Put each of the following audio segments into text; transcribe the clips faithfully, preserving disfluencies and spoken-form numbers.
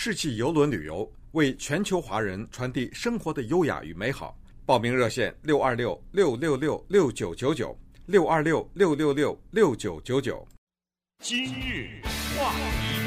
世纪邮轮旅游，为全球华人传递生活的优雅与美好。报名热线：六二六六六六六九九九，六二六六六六六九九九。 今日话题，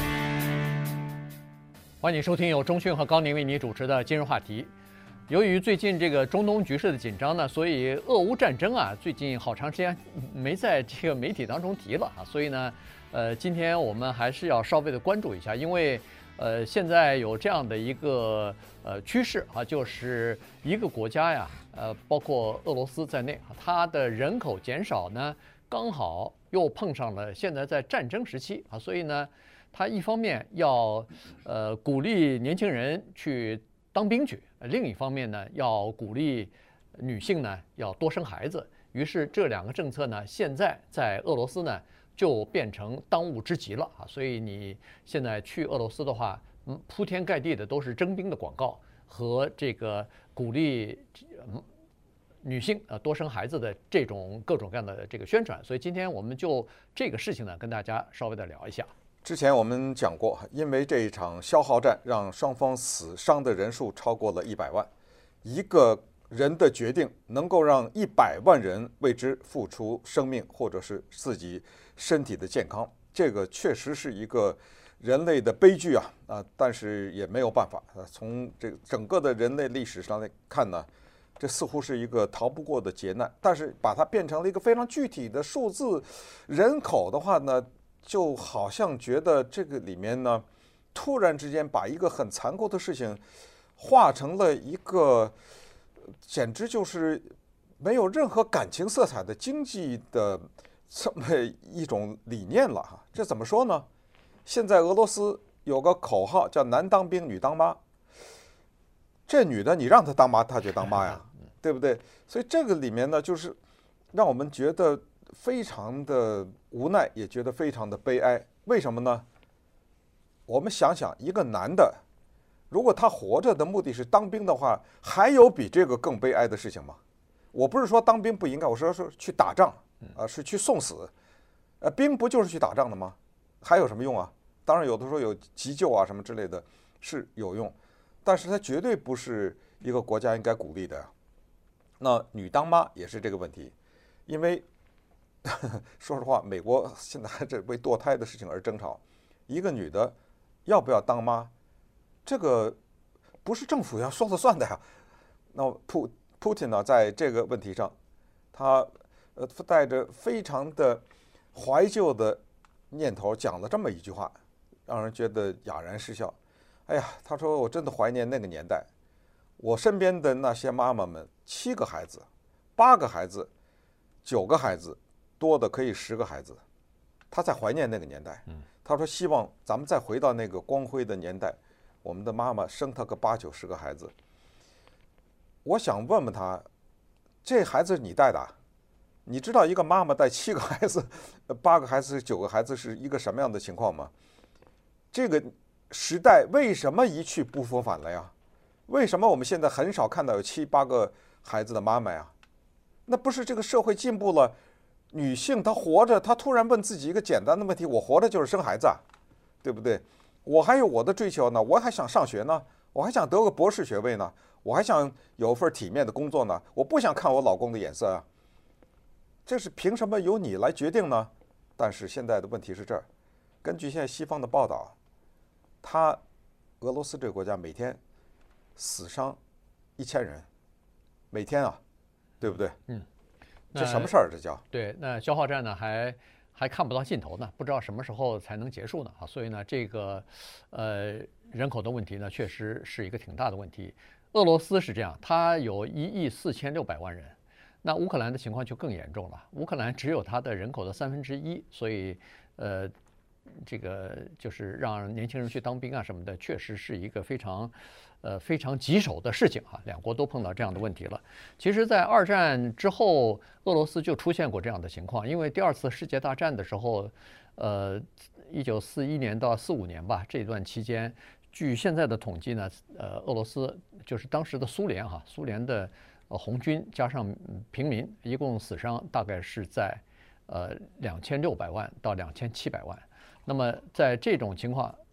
欢迎收听由钟迅和高宁为你主持的今日话题。由于最近这个中东局势的紧张呢，所以俄乌战争啊，最近好长时间没在这个媒体当中提了啊，所以呢，呃，今天我们还是要稍微的关注一下，因为呃，现在有这样的一个呃趋势啊，就是一个国家呀，呃，包括俄罗斯在内，它的人口减少呢，刚好又碰上了现在在战争时期啊，所以呢，它一方面要呃鼓励年轻人去当兵去，另一方面呢，要鼓励女性呢要多生孩子。于是这两个政策呢，现在在俄罗斯呢就变成当务之急了啊！所以你现在去俄罗斯的话，嗯，铺天盖地的都是征兵的广告和这个鼓励女性呃多生孩子的这种各种各样的这个宣传。所以今天我们就这个事情呢，跟大家稍微的聊一下。 之前我们讲过，因为这一场消耗战，让双方死伤的人数超过了一百万。一个人的决定能够让一百万人为之付出生命，或者是自己身体的健康，这个确实是一个人类的悲剧啊啊！但是也没有办法啊。从这整个的人类历史上来看呢，这似乎是一个逃不过的劫难。但是把它变成了一个非常具体的数字人口的话呢，就好像觉得这个里面呢，突然之间把一个很残酷的事情化成了一个简直就是没有任何感情色彩的经济的这么一种理念了哈。这怎么说呢？现在俄罗斯有个口号叫男当兵女当妈，这女的你让她当妈她就当妈呀，对不对？所以这个里面呢，就是让我们觉得非常的无奈，也觉得非常的悲哀。为什么呢？我们想想，一个男的如果他活着的目的是当兵的话，还有比这个更悲哀的事情吗？我不是说当兵不应该，我说是去打仗啊，是去送死。呃，兵不就是去打仗的吗？还有什么用啊？当然有的时候有急救啊什么之类的是有用，但是它绝对不是一个国家应该鼓励的呀。那女当妈也是这个问题，因为呵呵说实话，美国现在还在为堕胎的事情而争吵，一个女的要不要当妈？这个不是政府要说了算的呀。那普普京呢，在这个问题上，他呃带着非常的怀旧的念头讲了这么一句话，让人觉得哑然失笑。哎呀，他说我真的怀念那个年代，我身边的那些妈妈们，七个孩子、八个孩子、九个孩子，多的可以十个孩子。他在怀念那个年代。他说希望咱们再回到那个光辉的年代。我们的妈妈生他个八九十个孩子，我想问问他，这孩子是你带的？你知道一个妈妈带七个孩子、八个孩子、九个孩子是一个什么样的情况吗？这个时代为什么一去不复返了呀？为什么我们现在很少看到有七八个孩子的妈妈呀？那不是这个社会进步了，女性她活着，她突然问自己一个简单的问题：我活着就是生孩子啊，对不对？我还有我的追求呢，我还想上学呢，我还想得个博士学位呢，我还想有份体面的工作呢，我不想看我老公的眼色啊。这是凭什么由你来决定呢？但是现在的问题是这儿，根据现在西方的报道，他俄罗斯这个国家每天死伤一千人，每天啊，对不对？ 嗯， 这什么事儿？这叫对。那消耗战呢，还还看不到尽头呢，不知道什么时候才能结束呢啊！所以呢，这个呃人口的问题呢，确实是一个挺大的问题。俄罗斯是这样，它有一亿四千六百万人，那乌克兰的情况就更严重了。乌克兰只有它的人口的三分之一，所以呃，这个就是让年轻人去当兵啊什么的，确实是一个非常呃非常棘手的事情啊。两国都碰到这样的问题了。其实，在二战之后，俄罗斯就出现过这样的情况，因为第二次世界大战的时候，呃，一九四一年到四五年吧，这段期间，据现在的统计呢，呃，俄罗斯就是当时的苏联哈，苏联的呃红军加上平民，一共死伤大概是在呃两千六百万到两千七百万。那么在这种情况，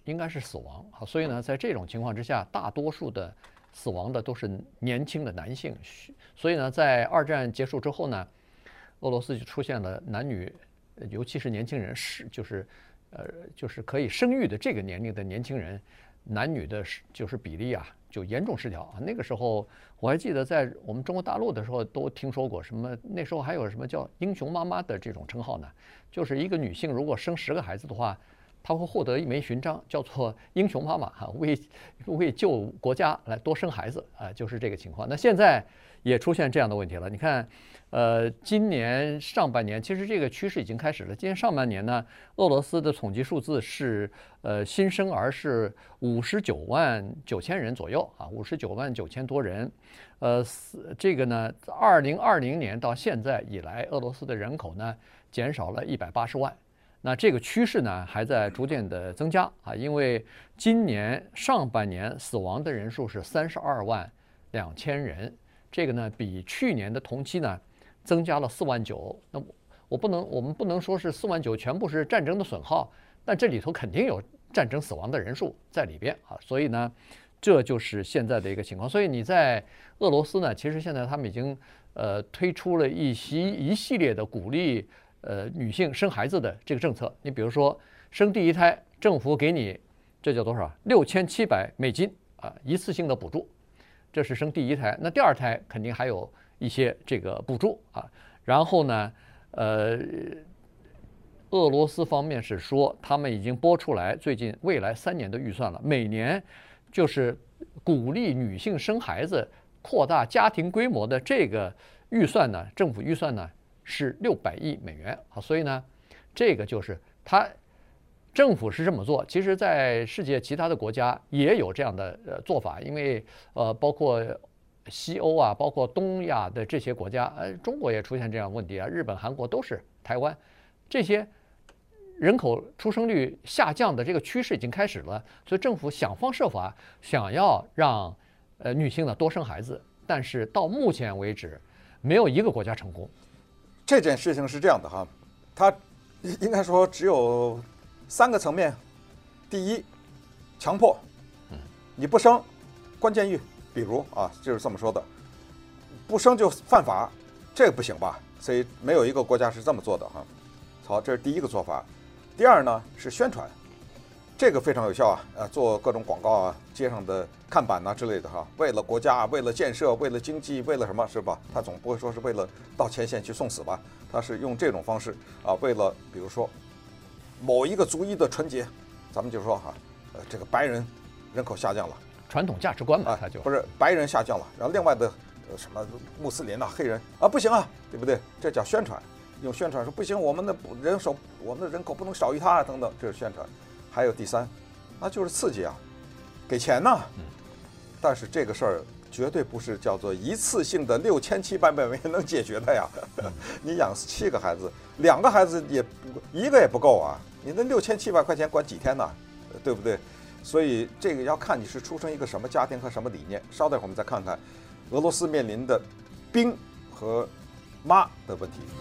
应该是死亡啊。所以呢，在这种情况之下，大多数的死亡的都是年轻的男性。所以呢，在二战结束之后呢，俄罗斯就出现了男女，尤其是年轻人是就是，呃，就是可以生育的这个年龄的年轻人，男女的就是比例啊，就严重失调啊。那个时候我还记得在我们中国大陆的时候都听说过什么，那时候还有什么叫英雄妈妈的这种称号呢？就是一个女性如果生十个孩子的话，她会获得一枚勋章，叫做英雄妈妈哈，为为救国家来多生孩子啊，就是这个情况。那现在也出现这样的问题了，你看。呃，今年上半年其实这个趋势已经开始了。今年上半年呢，俄罗斯的统计数字是，呃，新生儿是五十九万九千人左右啊，五十九万九千多人。呃，这个呢，二零二零年到现在以来，俄罗斯的人口呢减少了一百八十万。那这个趋势呢还在逐渐的增加啊，因为今年上半年死亡的人数是三十二万两千人，这个呢比去年的同期呢。增加了四万九，那我不能，我们不能说是四万九全部是战争的损耗，但这里头肯定有战争死亡的人数在里边啊，所以呢，这就是现在的一个情况。所以你在俄罗斯呢，其实现在他们已经呃推出了一系一系列的鼓励呃女性生孩子的这个政策。你比如说生第一胎，政府给你这叫多少？六千七百美金啊，一次性的补助，这是生第一胎。那第二胎肯定还有。一些这个补助啊，然后呢，呃，俄罗斯方面是说，他们已经拨出来最近未来三年的预算了，每年就是鼓励女性生孩子、扩大家庭规模的这个预算呢，政府预算呢是六百亿美元啊，所以呢，这个就是他政府是这么做，其实在世界其他的国家也有这样的呃做法，因为呃包括。西欧啊，包括东亚的这些国家，呃，中国也出现这样的问题啊，日本、韩国都是，台湾这些人口出生率下降的这个趋势已经开始了，所以政府想方设法想要让呃女性呢多生孩子，但是到目前为止没有一个国家成功。 这件事情是这样的哈，它应该说只有三个层面：第一，强迫，你不生，关监狱。比如啊，就是这么说的，不生就犯法，这个不行吧？所以没有一个国家是这么做的哈。好，这是第一个做法。第二呢是宣传，这个非常有效啊，呃，做各种广告啊，街上的看板呐、啊、之类的哈。为了国家，为了建设，为了经济，为了什么是吧？他总不会说是为了到前线去送死吧？他是用这种方式啊，为了比如说某一个族裔的纯洁，咱们就说哈，呃，这个白人人口下降了。 传统价值观嘛， 啊， 他就不是白人下降了，然后另外的呃什么穆斯林呐、黑人啊不行啊，对不对？这叫宣传，用宣传说不行，我们的人手，我们的人口不能少于他啊，等等，这是宣传。还有第三，那就是刺激啊，给钱呐。但是这个事儿绝对不是叫做一次性的六千七百美元能解决的呀。你养七个孩子，两个孩子也一个也不够啊，你那六千七百块钱管几天呢？对不对？所以这个要看你是出生一个什么家庭和什么理念。稍待会儿我们再看看俄罗斯面临的兵和妈的问题。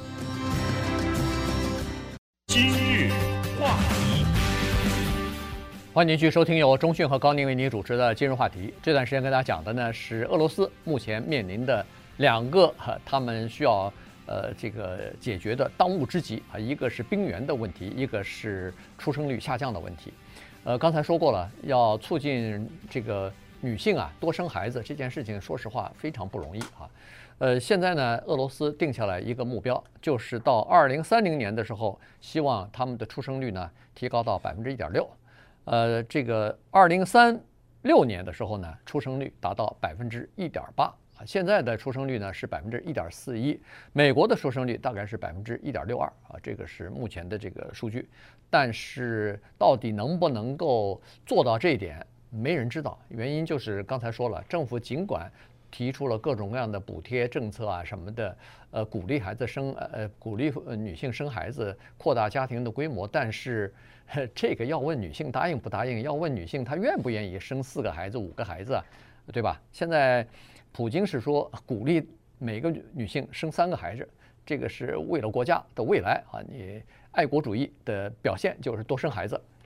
今日话题， 欢迎您继续收听由钟讯和高宁为您主持的今日话题。这段时间跟大家讲的呢是俄罗斯目前面临的两个呃他们需要呃这个解决的当务之急啊，一个是兵源的问题，一个是出生率下降的问题。呃，刚才说过了，要促进这个女性啊多生孩子这件事情，说实话非常不容易啊。呃，现在呢，俄罗斯定下来一个目标，就是到二零三零年的时候，希望他们的出生率呢提高到百分之一点六。呃，这个二零三六年的时候呢，出生率达到百分之一点八啊。现在的出生率呢是百分之一点四一，美国的出生率大概是百分之一点六二啊，这个是目前的这个数据。但是到底能不能够做到这一点，没人知道。原因就是刚才说了，政府尽管提出了各种各样的补贴政策啊什么的，呃，鼓励孩子生，呃，鼓励女性生孩子，扩大家庭的规模，但是这个要问女性答应不答应，要问女性她愿不愿意生四个孩子、五个孩子啊，对吧？现在普京是说鼓励每个女性生三个孩子，这个是为了国家的未来啊，你爱国主义的表现就是多生孩子。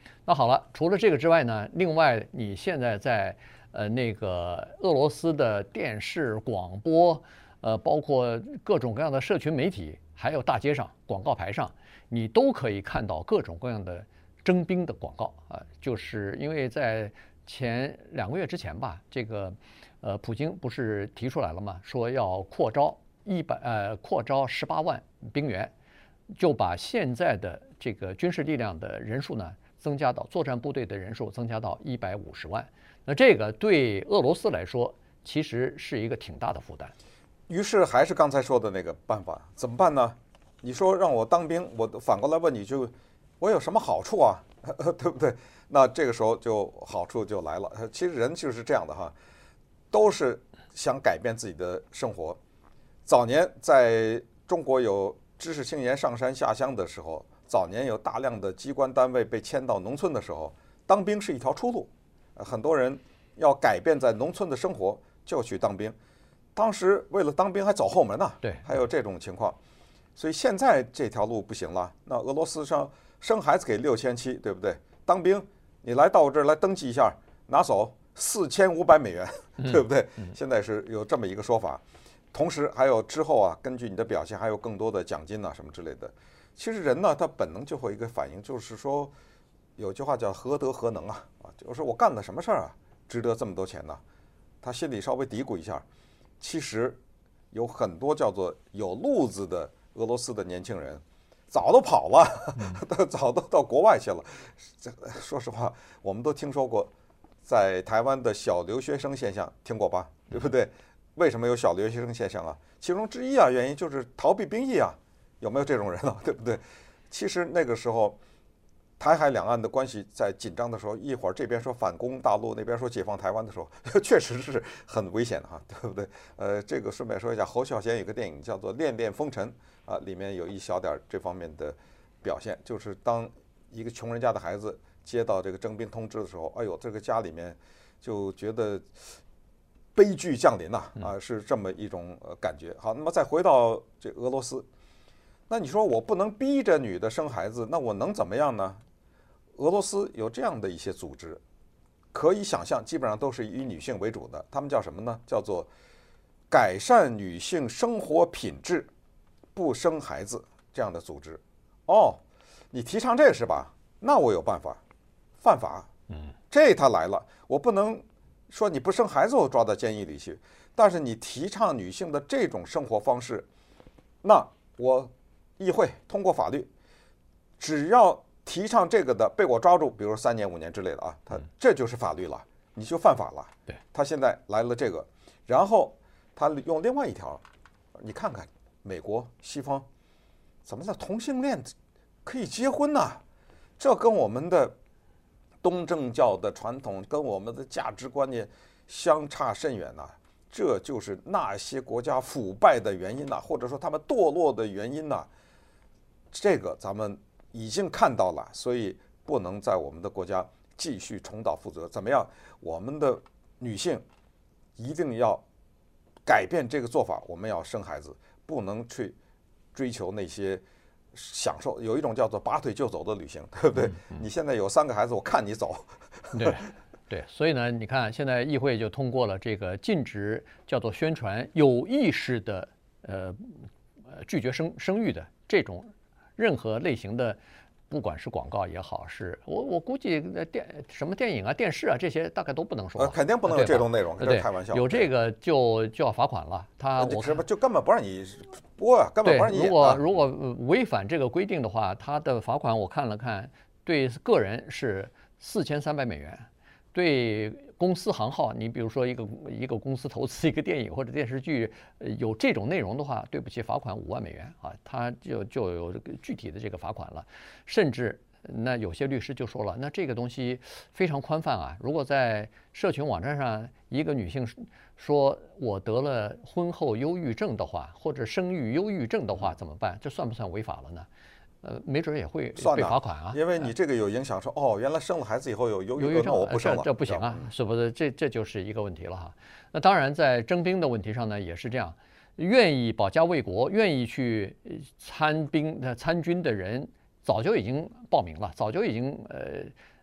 那好了，除了这个之外呢，另外你现在在呃那个俄罗斯的电视、广播，呃，包括各种各样的社群媒体，还有大街上广告牌上，你都可以看到各种各样的征兵的广告啊、呃，就是因为在前两个月之前吧，这个呃，普京不是提出来了吗？说要扩招一百呃，扩招十八万兵员，就把现在的这个军事力量的人数呢，增加到作战部队的人数增加到一百五十万。那这个对俄罗斯来说，其实是一个挺大的负担。 于是还是刚才说的那个办法，怎么办呢？你说让我当兵，我反过来问你就，我有什么好处啊？对不对？那这个时候就好处就来了。其实人就是这样的哈，都是想改变自己的生活。早年在中国有知识青年上山下乡的时候，早年有大量的机关单位被迁到农村的时候，当兵是一条出路。很多人要改变在农村的生活，就去当兵。当时为了当兵还走后门呢， 对， 还有这种情况。所以现在这条路不行了。那俄罗斯上生孩子给六千七，对不对？当兵你来到我这儿来登记一下，拿走四千五百美元，对不对？现在是有这么一个说法。同时还有之后啊，根据你的表现还有更多的奖金啊什么之类的。其实人呢，他本能就会一个反应，就是说有句话叫何德何能啊啊，就是我干了什么事儿啊，值得这么多钱呢？他心里稍微嘀咕一下。其实有很多叫做有路子的俄罗斯的年轻人，早都跑了，早都到国外去了。这说实话，我们都听说过，在台湾的小留学生现象，听过吧？对不对？为什么有小留学生现象啊？其中之一啊，原因就是逃避兵役啊。有没有这种人啊？对不对？其实那个时候，台海两岸的关系在紧张的时候，一会儿这边说反攻大陆，那边说解放台湾的时候，确实是很危险的哈，对不对？呃，这个顺便说一下，侯孝贤有个电影叫做《恋恋风尘》啊，里面有一小点这方面的表现，就是当一个穷人家的孩子接到这个征兵通知的时候，哎呦，这个家里面就觉得悲剧降临呐，啊，是这么一种呃感觉。好，那么再回到这俄罗斯，那你说我不能逼着女的生孩子，那我能怎么样呢？俄罗斯有这样的一些组织，可以想象，基本上都是以女性为主的。他们叫什么呢？叫做改善女性生活品质，不生孩子这样的组织。哦，你提倡这个是吧？那我有办法，犯法。 嗯， 这他来了，我不能说你不生孩子我抓到监狱里去，但是你提倡女性的这种生活方式，那我议会通过法律，只要提倡这个的被我抓住，比如三年五年之类的啊，他这就是法律了，你就犯法了。 对， 他现在来了这个，然后他用另外一条，你看看美国西方怎么在同性恋可以结婚呢？这跟我们的东正教的传统跟我们的价值观念相差甚远呐、啊。这就是那些国家腐败的原因呐、啊，或者说他们堕落的原因呐、啊。这个咱们已经看到了，所以不能在我们的国家继续重蹈覆辙。怎么样？我们的女性一定要改变这个做法，我们要生孩子，不能去追求那些享受。有一种叫做拔腿就走的旅行，对不对？嗯嗯、你现在有三个孩子，我看你走。 对。对，所以呢，你看，现在议会就通过了这个禁止叫做宣传有意识的呃拒绝生生育的这种任何类型的，不管是广告也好，是我我估计电什么电影啊、电视啊这些大概都不能说， 呃，肯定不能有这种内容， 对， 开玩笑。 有这个就就要罚款了。他我是不就根本不让你播啊，根本不让你演、啊。 如果如果违反这个规定的话，他的罚款我看了看，对个人是四千三百美元。对公司行号，你比如说一个一个公司投资一个电影或者电视剧，有这种内容的话，对不起，罚款五万美元啊，他就就有具体的这个罚款了。甚至那有些律师就说了，那这个东西非常宽泛啊，如果在社群网站上一个女性说我得了婚后忧郁症的话，或者生育忧郁症的话怎么办？这算不算违法了呢？呃，没准也会被罚款啊， 因为你这个有影响。说哦，原来生了孩子以后有忧郁症，我不生了， 这这不行啊，是不是？这这就是一个问题了哈。那当然，在征兵的问题上呢，也是这样，愿意保家卫国、愿意去参兵、参军的人，早就已经报名了，早就已经呃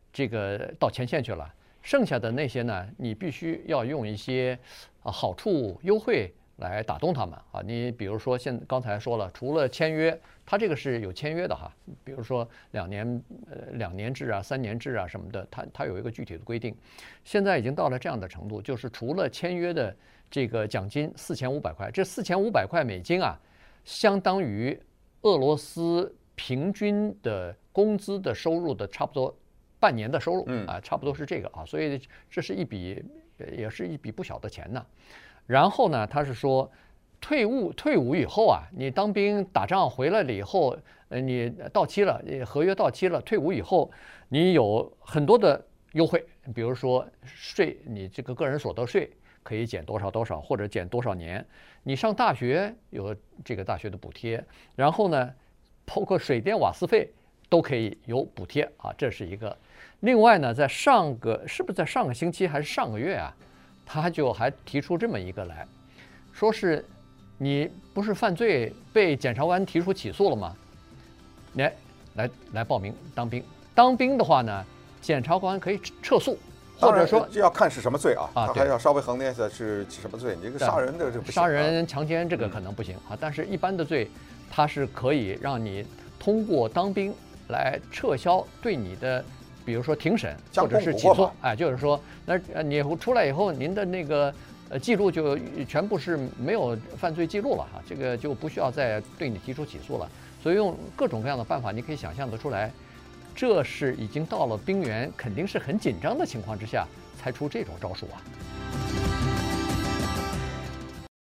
这个到前线去了，剩下的那些呢，你必须要用一些啊好处优惠来打动他们啊。你比如说现刚才说了，除了签约，它这个是有签约的哈，比如说两年呃两年制啊、三年制啊什么的，它它有一个具体的规定。现在已经到了这样的程度，就是除了签约的这个奖金四千五百块，这四千五百块美金啊，相当于俄罗斯平均的工资的收入的差不多半年的收入啊，差不多是这个啊，所以这是一笔也是一笔不小的钱呢。然后呢，他是说，退伍退伍以后啊，你当兵打仗回来了以后，呃，你到期了，合约到期了，退伍以后，你有很多的优惠，比如说税，你这个个人所得税可以减多少多少，或者减多少年。你上大学有这个大学的补贴，然后呢，包括水电瓦斯费都可以有补贴啊，这是一个。另外呢，在上个是不是在上个星期还是上个月啊，他就还提出这么一个来，说是你不是犯罪被检察官提出起诉了吗？来来来报名当兵，当兵的话呢，检察官可以撤诉，或者说要看是什么罪啊， 啊， 他还要稍微衡量一下是什么罪。你这个杀人的这不行， 杀人、强奸这个可能不行啊，但是一般的罪，它是可以让你通过当兵来撤销对你的，比如说庭审或者是起诉，哎，就是说，那你出来以后，您的那个呃记录就全部是没有犯罪记录了哈，这个就不需要再对你提出起诉了。所以用各种各样的办法，你可以想象得出来，这是已经到了兵员肯定是很紧张的情况之下才出这种招数啊。